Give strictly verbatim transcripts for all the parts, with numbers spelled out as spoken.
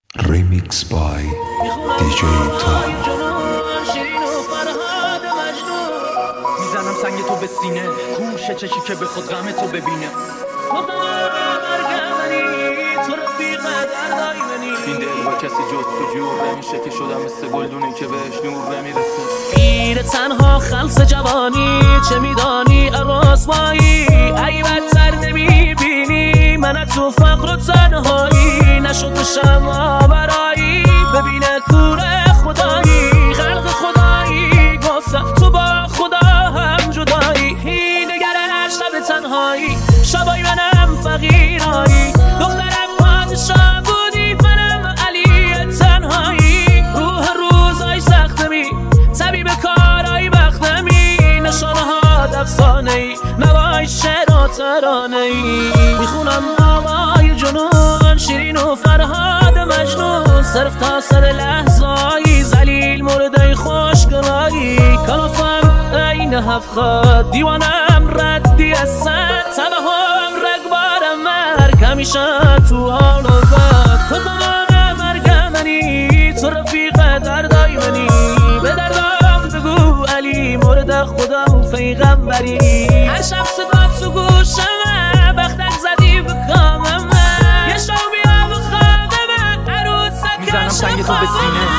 Remix by دی جی تا. میزنم سنگ تو به سینه، کوشه چشی که به خود غم تو ببینه. این دل با کسی جز تو جور نمیشه که شدم مثل گلدونی که بهش نور نمیرسه. میره تنها خلص جوانی، چه میدانی رسوایی؟ ای بدتر نمیبینی من تو فقر و تنهایی، نشد بشم آورایی ببینه کوره خدایی. خلق خدایی گفتم تو با خدا هم جدایی، نگرش شب تنهایی، شبای منم فقیرایی، دخترم پادشاه بودی منم علی تنهایی. روح روزای سختمی طبیب کارای بختمی، نشانه ها دفسانه ای نوای شعر و ترانه ای. میخونم نامای جنون شیرین و فرهاد مجنون، صرف تا سر لحظایی زلیل مرده خوشگلایی. کافم این هفخاد دیوانم ردی از سد، تبهم رگبارم مرگ همیشه تو حال و بد. تو زمان مرگ منی، تو رفیق دردای منی، به دردم بگو علی مرد خدا و پیغمبری. هر شب صدا تو گوشمه بختک زدی بخامم، یه شو بیا بخوابمه عروسک. میزنم سنگ تو به سینه،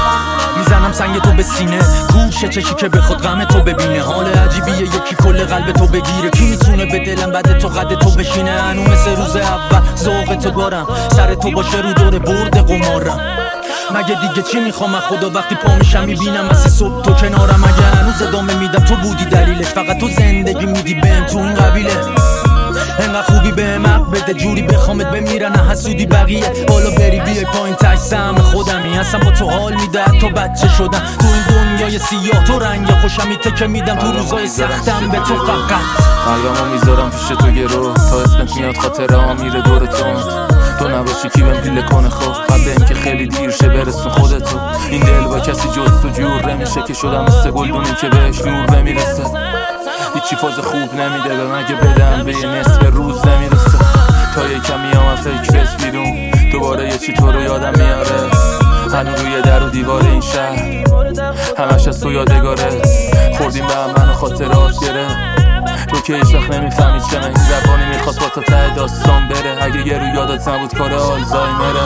میزنم سنگ تو به سینه، کوشه چشی که به خود غم تو ببینه. حال عجیبیه یکی کل قلب تو بگیره، کی میتونه به دلم بعد تو قد تو بشینه؟ هنو مثل روز اول ذوق تو دارم، سر تو باشه رو دور برد قمارم. مگه دیگه چی میخوام خدا وقتی پا میشم میبینم مثل صبح تو کنارم. مگه هنوز ادامه میدم تو بودی دلیلش، فقط تو زندگی میدی بهم تو اون قبیله. انقدر خوبی به حق بده جوری بخوامت بمیرن حسودی بقیه. بالا بری بیای پایین تک سهم خودمی، اصلا با تو حال میده تو بچه شدم. تو این دنیای سیاه تو رنگ خوشمی تکه میدم تو روزای سختم به تو فقط. قلبمو میذارم پیش تو گرو، تا اسمت میاد خاطره ها میره دور تند. تو نباشی کی بهم پیله کنه خوب، قبل اینکه خیلی دیر شه برسون خودتو. این دل با کسی جز تو جور نمیشه که شدم مثل گلدونی که بهش نور نمیرسه. هیچی فاز خوب نمیده به مگه بدم به یه نصف روز نمیرسه. تا یه کمی هم فکر فس بیرون دوباره یه چی تو رو یادم میاره. هنو روی در و دیوار این شهر همش از تو یادگاره. خوردیم به هم منو خاطرات گره، تو که هیچ وقت نمیفهمی چنه این زبانی میخواست با تا ته داستان بره. اگه یه رو یادت نبود کار آلزایمره.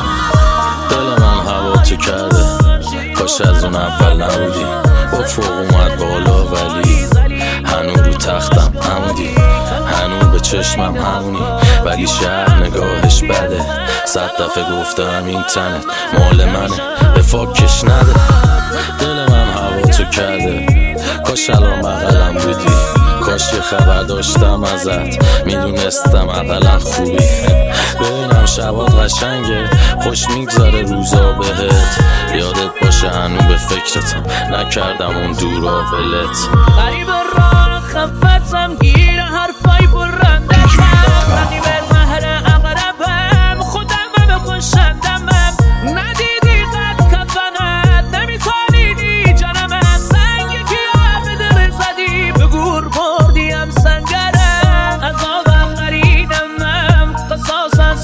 دل من هوا تو کرده، کاش از اون اول نبودی. با فوق اومد بالا ولی هنو رو تختم همونی، هنو به چشمم همونی، ولی شهر نگاهش بده. صد دفعه گفتم این تنت مال منه به فاکش نده. دل من هوا تو کرده، کاش الان بغلم بودی، کاش که خبر داشتم ازت میدونستم اقلا خوبی. ببینم شبات قشنگه خوش میگذاره روزا بهت، یادت باشه هنو به فکرتم نکردم اون دورا ولت. غریب راه خفتم گیر حرفای برنده رقیب زهر اقربم خودم بکشندمم. ندیدی قد کفنت نمیتونیدی جانمم، سنگی که به دل زدی به گور بردیم سنگرم. عذابم قریدمم قصاصت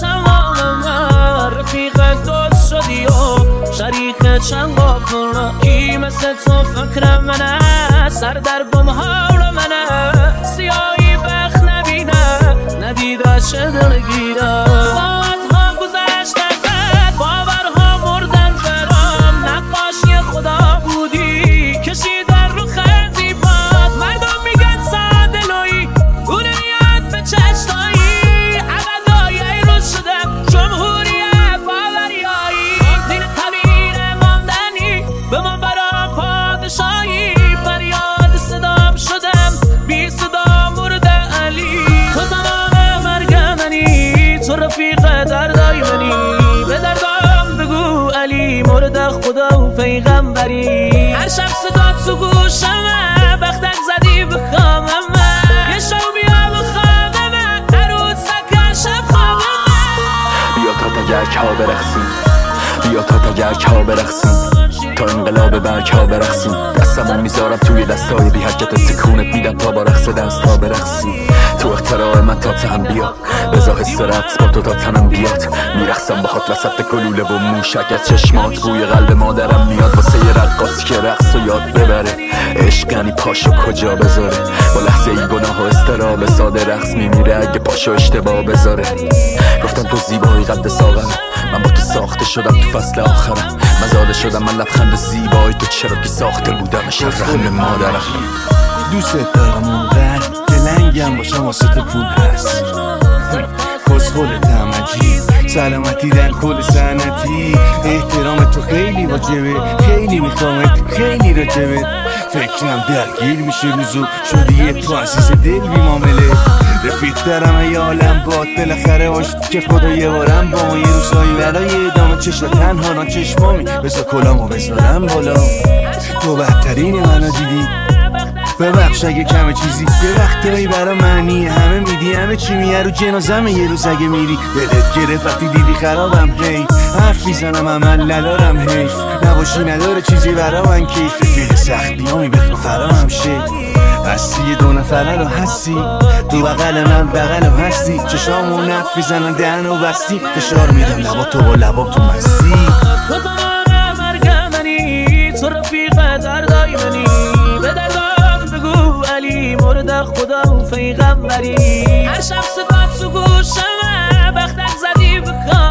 تمامم، رفیق دوست شدی و شریک چند قافل. کی مثل تو فکر منه، سر در بم حال منه، سیاهی بخت نبینه ندیده چه دلگیره. ساعت ها گذشت ازت باورها مردن برام، نقاشی خدا بودی کشیدن رو خزی باد. مردم میگن سادلوی اونیت به چشتایی، عقلای رو شدم جمهوریت باوریایی. دین طبیر ماندنی به من برام پادشاهی، فریاد صدام شدم بی صدا مرد علی. تو زمان مرگ منی، تو رفیق دردای منی، به دردم بگو علی مرد خدا و پیغمبری. هر شب صدا تو گوشمه بختک زدی بخوامم، یه شو بیا بخوابمه عروسک شب خوابمه. بیا تا تگرک ها برقصیم، بیا تا تگرک ها برقصیم، تا انقلاب برک ها برقصیم. دستمو میذارم توی دستای بی حرکت تکونت میدم تا با رقص دست ها برقصیم. تو اختراع من تا تن بیا بزا حس رقص با تو تا تنم بیاد میرقصم باهات وسط گلوله و موشک از چشمات بوی قلب مادرم میاد واسه یه رقاص که رقص و یاد ببره عشق یعنی پاشو کجا بذاره با لحظه ای گناه و استراب ساده رقص میمیره اگه پاشو اشتباه بذاره گفتم تو زیبایی قد ساغرم من با تو ساخته شدم تو فصل آخرم مزاده شدم من لبخند زیبایی تو چرا که ساخته بودم شرم مادرم دوست دارم اونقدر که لنگم باشم واسه تو پول هست کسخولتم عجیب سلامتی در کل سنتی احترام تو خیلی واجبه خیلی میخوامت خیلی راجبه فکرم درگیر میشه روزو شدی یه تو عزیز دل بی معامله رفیق دارم ای عالم باد بالاخره باشد که خدا یه بارم با ما یه روزایی برای ادامه چشم تنها نا چشمامی بذار کلامو بذارم بالا تو بهترین منو دیدی ببخش اگه کمه چیزی یه وقتایی برا منی همه میدی همه چی میه رو جنازم یه روز اگه میری دلت گرفت وقتی دیدی خرابم هی حرف میزنم عمل ندارم حیف نباشی نداره چیزی برا من کیف رفیق سختیامی بخوا فرامم شه هستی یه دو نفره رو هستی تو بغل من بغلم هستی چشامو نف میزنن دهن و بستی فشار میدم لبا تو با لبا تو مستی تو زمان مرگ منی تو رفیق دردای منی به دردام بگو علی مورد خدا و پیغمبری هر شب صدات تو گوشمه بختک زدی بکن